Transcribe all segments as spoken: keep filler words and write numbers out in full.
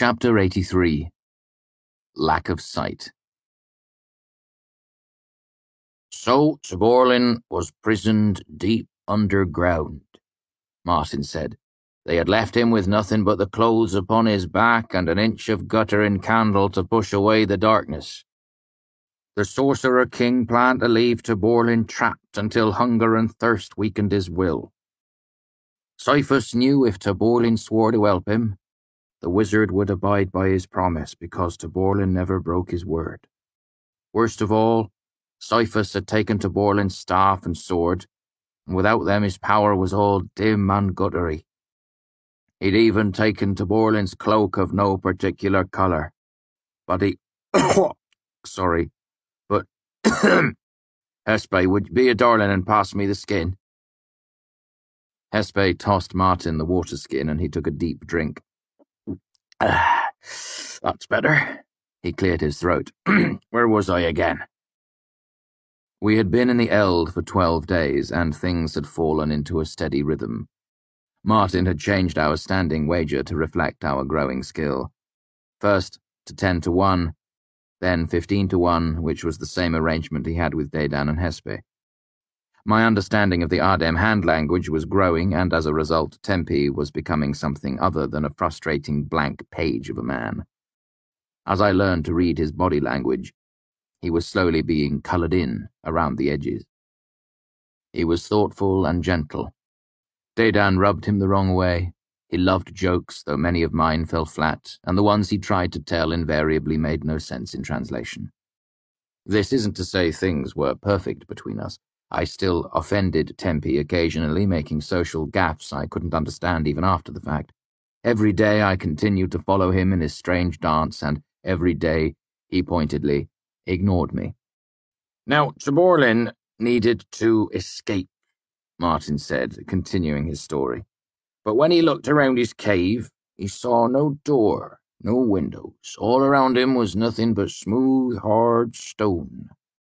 Chapter eighty-three. Lack of Sight. So Taborlin was prisoned deep underground, Martin said. They had left him with nothing but the clothes upon his back and an inch of guttering candle to push away the darkness. The Sorcerer King planned to leave Taborlin trapped until hunger and thirst weakened his will. Cyphus knew if Taborlin swore to help him, the wizard would abide by his promise because Taborlin never broke his word. Worst of all, Cyphus had taken Taborlin's staff and sword, and without them his power was all dim and guttery. He'd even taken Taborlin's cloak of no particular colour. But he... Sorry, but... Hespe, would you be a darling and pass me the skin? Hespe tossed Martin the water skin and he took a deep drink. Ah, that's better. He cleared his throat. Where was I again? We had been in the Eld for twelve days, and things had fallen into a steady rhythm. Martin had changed our standing wager to reflect our growing skill. First to ten to one, then fifteen to one, which was the same arrangement he had with Dedan and Hespe. My understanding of the Ardem hand language was growing, and as a result, Tempi was becoming something other than a frustrating blank page of a man. As I learned to read his body language, he was slowly being coloured in around the edges. He was thoughtful and gentle. Dedan rubbed him the wrong way. He loved jokes, though many of mine fell flat, and the ones he tried to tell invariably made no sense in translation. This isn't to say things were perfect between us. I still offended Tempi occasionally, making social gaffes I couldn't understand even after the fact. Every day I continued to follow him in his strange dance, and every day he pointedly ignored me. Now, Taborlin needed to escape, Martin said, continuing his story. But when he looked around his cave, he saw no door, no windows. All around him was nothing but smooth, hard stone.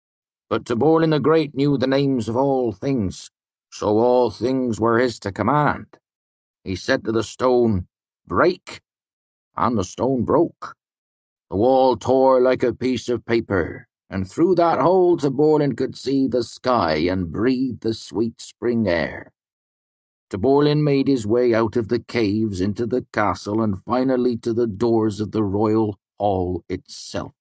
But Taborlin the Great knew the names of all things, so all things were his to command. He said to the stone, "Break," and the stone broke. The wall tore like a piece of paper, and through that hole Taborlin could see the sky and breathe the sweet spring air. Taborlin made his way out of the caves into the castle and finally to the doors of the royal hall itself.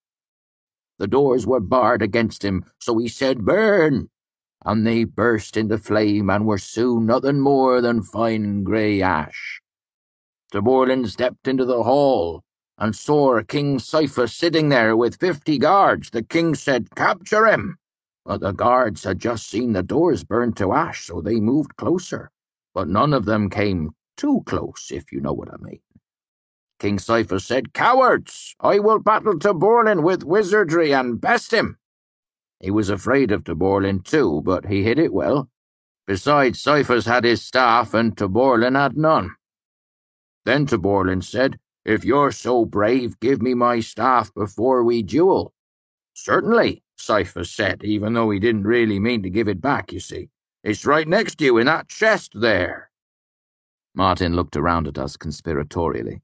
The doors were barred against him, so he said, "Burn!" and they burst into flame and were soon nothing more than fine grey ash. Taborlin stepped into the hall and saw King Cyphus sitting there with fifty guards. The king said, "Capture him!" But the guards had just seen the doors burned to ash, so they moved closer. But none of them came too close, if you know what I mean. King Cyphus said, "Cowards! I will battle Taborlin with wizardry and best him." He was afraid of Taborlin too, but he hid it well. Besides, Cyphus had his staff and Taborlin had none. Then Taborlin said, "If you're so brave, give me my staff before we duel." "Certainly," Cyphus said, even though he didn't really mean to give it back, you see. "It's right next to you in that chest there." Martin looked around at us conspiratorially.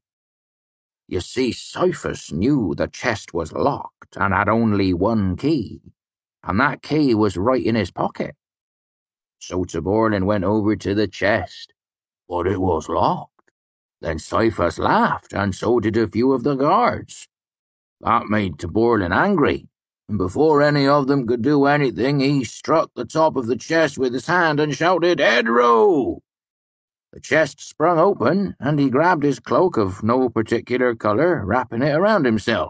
You see, Cyphus knew the chest was locked and had only one key, and that key was right in his pocket. So Taborlin went over to the chest, but it was locked. Then Cyphus laughed, and so did a few of the guards. That made Taborlin angry, and before any of them could do anything, he struck the top of the chest with his hand and shouted, "Edro!" The chest sprung open, and he grabbed his cloak of no particular colour, wrapping it around himself.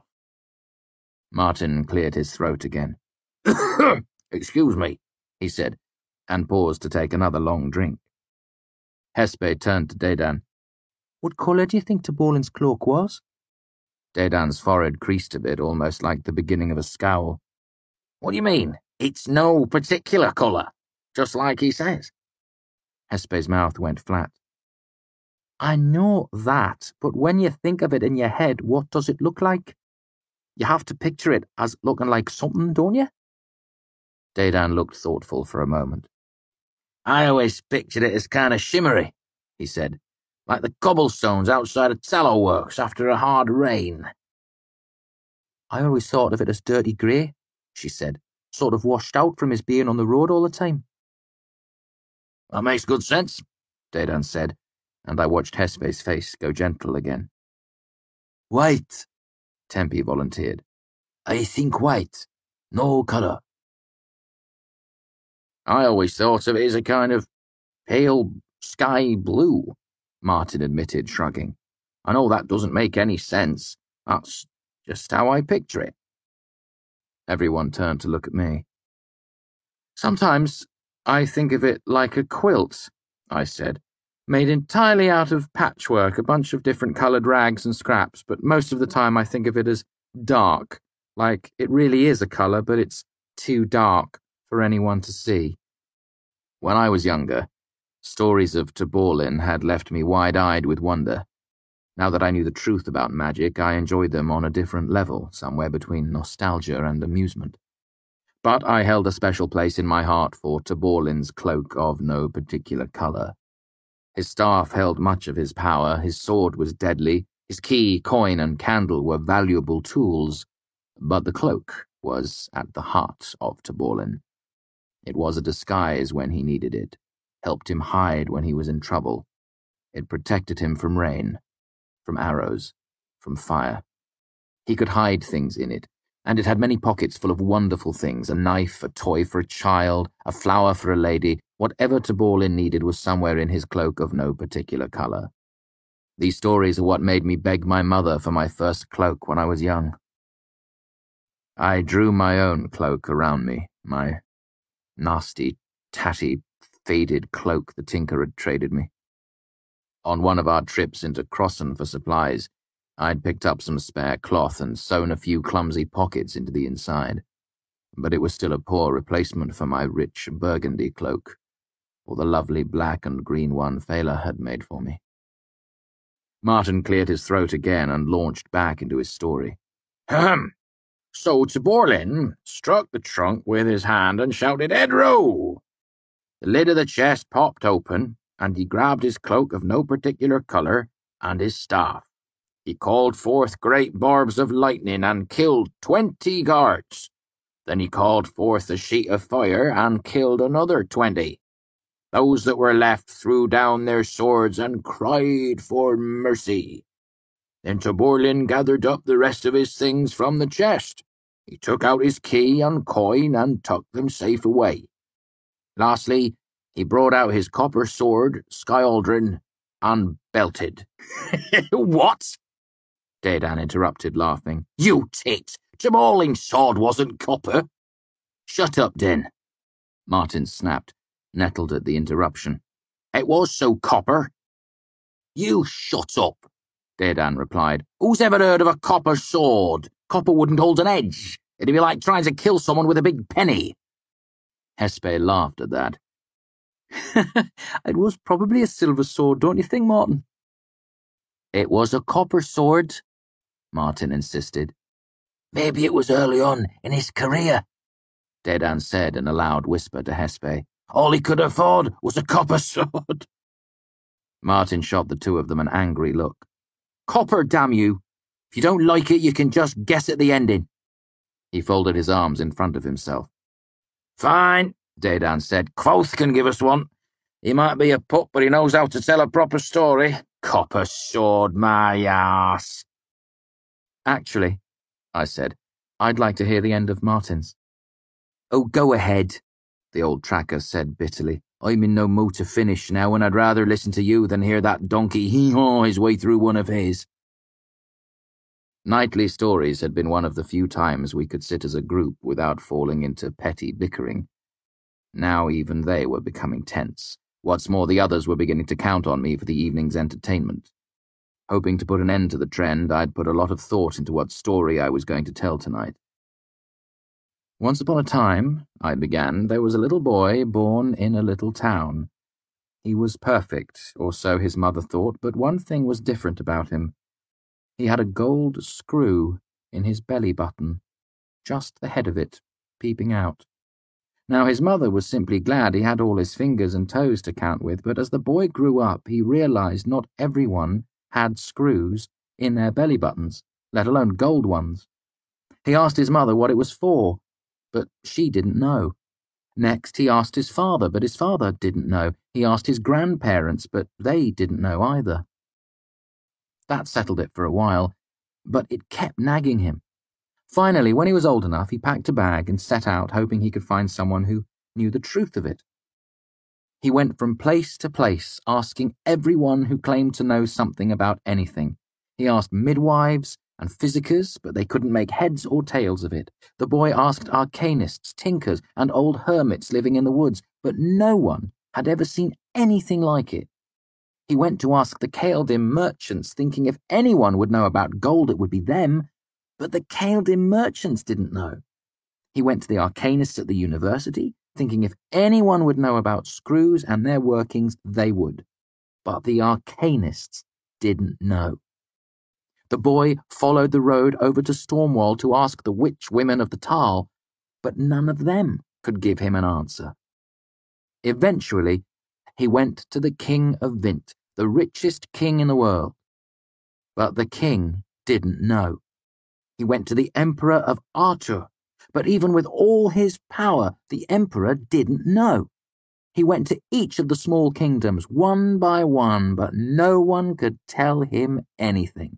Martin cleared his throat again. "Excuse me," he said, and paused to take another long drink. Hespe turned to Dedan. "What colour do you think Taborlin's cloak was?" Dedan's forehead creased a bit, almost like the beginning of a scowl. "What do you mean? It's no particular colour, just like he says." Hespe's mouth went flat. "I know that, but when you think of it in your head, what does it look like? You have to picture it as looking like something, don't you?" Dedan looked thoughtful for a moment. "I always pictured it as kind of shimmery," he said. like the cobblestones outside a tallow works after a hard rain. I always thought of it as dirty grey, she said, sort of washed out from his being on the road all the time. That makes good sense, Dedan said, and I watched Hespe's face go gentle again. White, Tempe volunteered. I think white. No colour. I always thought of it as a kind of pale sky blue, Martin admitted, shrugging. I know that doesn't make any sense. That's just how I picture it. Everyone turned to look at me. Sometimes I think of it like a quilt, I said, made entirely out of patchwork, a bunch of different coloured rags and scraps, but most of the time I think of it as dark, like it really is a colour, but it's too dark for anyone to see. When I was younger, stories of Taborlin had left me wide-eyed with wonder. Now that I knew the truth about magic, I enjoyed them on a different level, somewhere between nostalgia and amusement. But I held a special place in my heart for Taborlin's cloak of no particular colour. His staff held much of his power, his sword was deadly, his key, coin, and candle were valuable tools, but the cloak was at the heart of Taborlin. It was a disguise when he needed it, helped him hide when he was in trouble. It protected him from rain, from arrows, from fire. He could hide things in it, and it had many pockets full of wonderful things, a knife, a toy for a child, a flower for a lady. Whatever Taborlin needed was somewhere in his cloak of no particular colour. These stories are what made me beg my mother for my first cloak when I was young. I drew my own cloak around me, my nasty, tatty, faded cloak the tinker had traded me. On one of our trips into Crossan for supplies, I'd picked up some spare cloth and sewn a few clumsy pockets into the inside, but it was still a poor replacement for my rich burgundy cloak, or the lovely black and green one Fela had made for me. Martin cleared his throat again and launched back into his story. Ahem. So Taborlin struck the trunk with his hand and shouted, "Edro!" The lid of the chest popped open, and he grabbed his cloak of no particular colour and his staff. He called forth great barbs of lightning and killed twenty guards. Then he called forth a sheet of fire and killed another twenty. Those that were left threw down their swords and cried for mercy. Then Taborlin gathered up the rest of his things from the chest. He took out his key and coin and tucked them safe away. Lastly, he brought out his copper sword, Skyaldrin, and belted. What? Dedan interrupted, laughing. You tit! Taborlin's sword wasn't copper. Shut up, Den, Martin snapped, nettled at the interruption. It was so copper. You shut up, Dedan replied. Who's ever heard of a copper sword? Copper wouldn't hold an edge. It'd be like trying to kill someone with a big penny. Hespe laughed at that. It was probably a silver sword, don't you think, Martin? It was a copper sword, Martin insisted. Maybe it was early on in his career, Dedan said in a loud whisper to Hespe. All he could afford was a copper sword. Martin shot the two of them an angry look. Copper, damn you! If you don't like it, you can just guess at the ending. He folded his arms in front of himself. Fine, Dedan said. Quoth can give us one. He might be a pup, but he knows how to tell a proper story. Copper sword, my ass. Actually, I said, I'd like to hear the end of Martin's. Oh, go ahead, the old tracker said bitterly. I'm in no mood to finish now, and I'd rather listen to you than hear that donkey hee-haw his way through one of his. Nightly stories had been one of the few times we could sit as a group without falling into petty bickering. Now even they were becoming tense. What's more, the others were beginning to count on me for the evening's entertainment. Hoping to put an end to the trend, I'd put a lot of thought into what story I was going to tell tonight. Once upon a time, I began, there was a little boy born in a little town. He was perfect, or so his mother thought, but one thing was different about him. He had a gold screw in his belly button, just the head of it, peeping out. Now his mother was simply glad he had all his fingers and toes to count with, but as the boy grew up, he realized not everyone had screws in their belly buttons, let alone gold ones. He asked his mother what it was for, but she didn't know. Next, he asked his father, but his father didn't know. He asked his grandparents, but they didn't know either. That settled it for a while, but it kept nagging him. Finally, when he was old enough, he packed a bag and set out, hoping he could find someone who knew the truth of it. He went from place to place, asking everyone who claimed to know something about anything. He asked midwives and physicians, but they couldn't make heads or tails of it. The boy asked arcanists, tinkers, and old hermits living in the woods, but no one had ever seen anything like it. He went to ask the Kael'dim merchants, thinking if anyone would know about gold, it would be them, but the Kael'dim merchants didn't know. He went to the arcanists at the university, thinking if anyone would know about screws and their workings, they would. But the arcanists didn't know. The boy followed the road over to Stormwall to ask the witch women of the Tal, but none of them could give him an answer. Eventually, he went to the king of Vint, the richest king in the world. But the king didn't know. He went to the emperor of Artur, but even with all his power, the emperor didn't know. He went to each of the small kingdoms, one by one, but no one could tell him anything.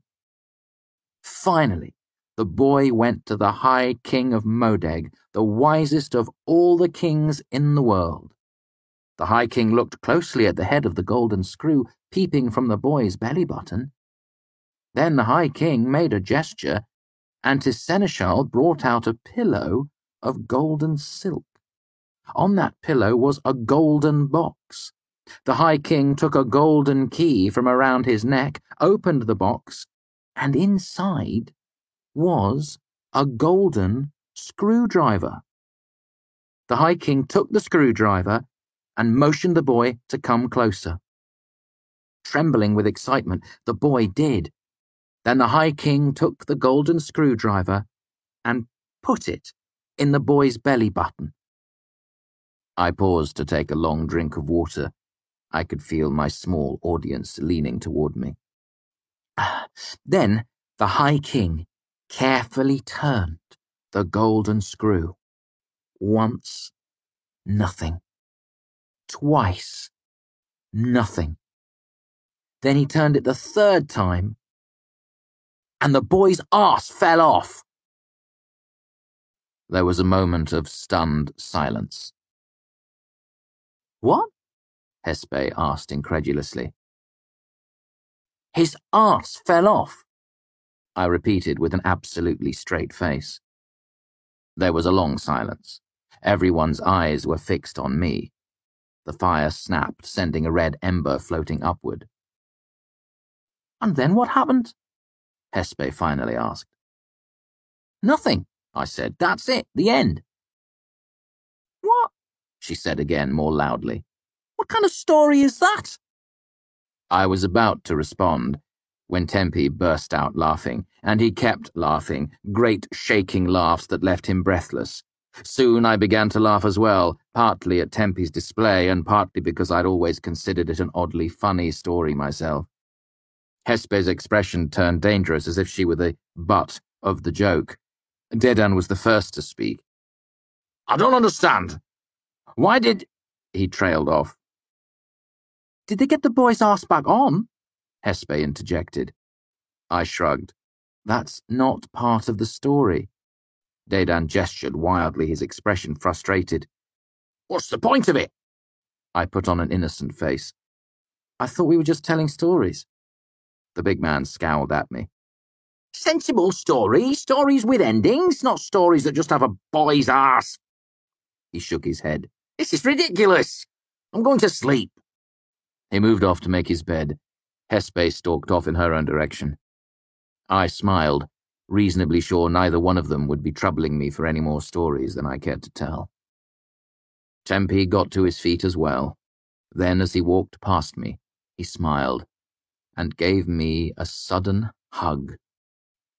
Finally, the boy went to the High King of Modeg, the wisest of all the kings in the world. The High King looked closely at the head of the golden screw peeping from the boy's belly button. Then the High King made a gesture, and his seneschal brought out a pillow of golden silk. On that pillow was a golden box. The High King took a golden key from around his neck, opened the box, and inside was a golden screwdriver. The High King took the screwdriver and motioned the boy to come closer. Trembling with excitement, the boy did. Then the High King took the golden screwdriver and put it in the boy's belly button. I paused to take a long drink of water. I could feel my small audience leaning toward me. Then the High King carefully turned the golden screw. Once, nothing. Twice, nothing. Then he turned it the third time, and the boy's arse fell off. There was a moment of stunned silence. "What?" Hespe asked incredulously. "His arse fell off," I repeated with an absolutely straight face. There was a long silence. Everyone's eyes were fixed on me. The fire snapped, sending a red ember floating upward. "And then what happened?" Hespe finally asked. "Nothing," I said. "That's it, the end." "What?" she said again, more loudly. "What kind of story is that?" I was about to respond when Tempi burst out laughing, and he kept laughing, great shaking laughs that left him breathless. Soon I began to laugh as well, partly at Tempi's display and partly because I'd always considered it an oddly funny story myself. Hespe's expression turned dangerous, as if she were the butt of the joke. Dedan was the first to speak. "I don't understand. Why did—" He trailed off. "Did they get the boy's arse back on?" Hespe interjected. I shrugged. "That's not part of the story." Dedan gestured wildly, his expression frustrated. "What's the point of it?" I put on an innocent face. "I thought we were just telling stories." The big man scowled at me. "Sensible stories, stories with endings, not stories that just have a boy's arse." He shook his head. "This is ridiculous. I'm going to sleep." He moved off to make his bed. Hespe stalked off in her own direction. I smiled, reasonably sure neither one of them would be troubling me for any more stories than I cared to tell. Tempi got to his feet as well. Then, as he walked past me, he smiled and gave me a sudden hug.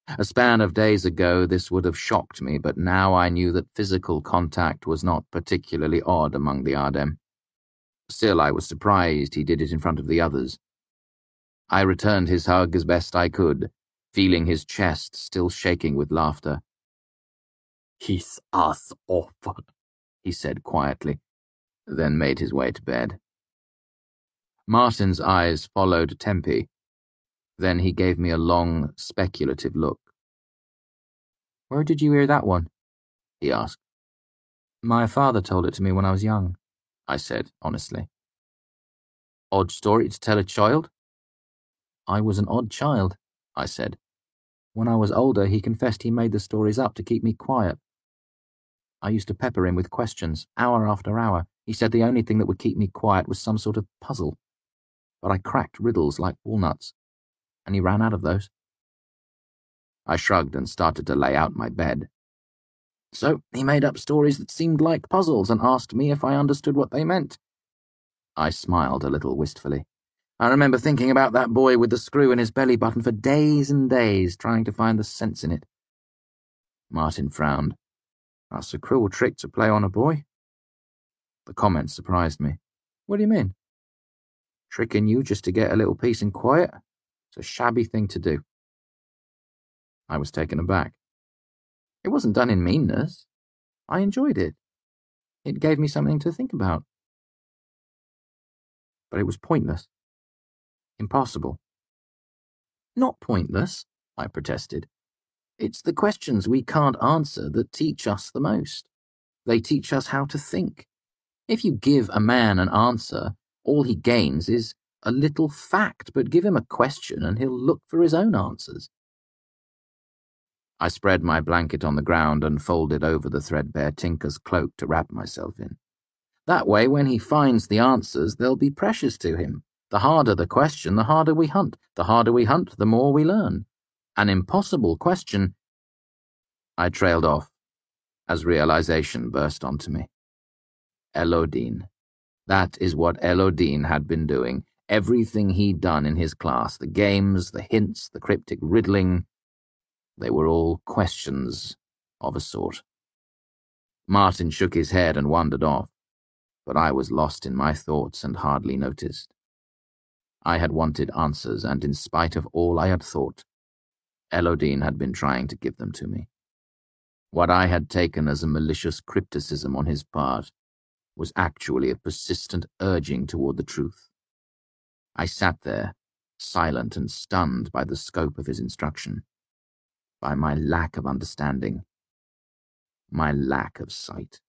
A span of days ago this would have shocked me, but now I knew that physical contact was not particularly odd among the Ardem. Still, I was surprised he did it in front of the others. I returned his hug as best I could, feeling his chest still shaking with laughter. "Kiss us off," he said quietly, then made his way to bed. Martin's eyes followed Tempe. Then he gave me a long, speculative look. "Where did you hear that one?" he asked. "My father told it to me when I was young," I said honestly. "Odd story to tell a child?" "I was an odd child," I said. "When I was older, he confessed he made the stories up to keep me quiet. I used to pepper him with questions, hour after hour. He said the only thing that would keep me quiet was some sort of puzzle. But I cracked riddles like walnuts, and he ran out of those." I shrugged and started to lay out my bed. "So he made up stories that seemed like puzzles and asked me if I understood what they meant." I smiled a little wistfully. "I remember thinking about that boy with the screw in his belly button for days and days, trying to find the sense in it." Martin frowned. "That's a cruel trick to play on a boy." The comment surprised me. "What do you mean?" "Tricking you just to get a little peace and quiet? It's a shabby thing to do." I was taken aback. It wasn't done in meanness. I enjoyed it. It gave me something to think about. But it was pointless. Impossible. "Not pointless," I protested. "It's the questions we can't answer that teach us the most. They teach us how to think. If you give a man an answer, all he gains is a little fact, but give him a question and he'll look for his own answers." I spread my blanket on the ground and folded over the threadbare tinker's cloak to wrap myself in. That way, when he finds the answers, they'll be precious to him. The harder the question, the harder we hunt. The harder we hunt, the more we learn. An impossible question. I trailed off as realization burst onto me. Elodine. That is what Elodine had been doing. Everything he'd done in his class, the games, the hints, the cryptic riddling, they were all questions of a sort. Martin shook his head and wandered off, but I was lost in my thoughts and hardly noticed. I had wanted answers, and in spite of all I had thought, Elodine had been trying to give them to me. What I had taken as a malicious crypticism on his part was actually a persistent urging toward the truth. I sat there, silent and stunned by the scope of his instruction, by my lack of understanding, my lack of sight.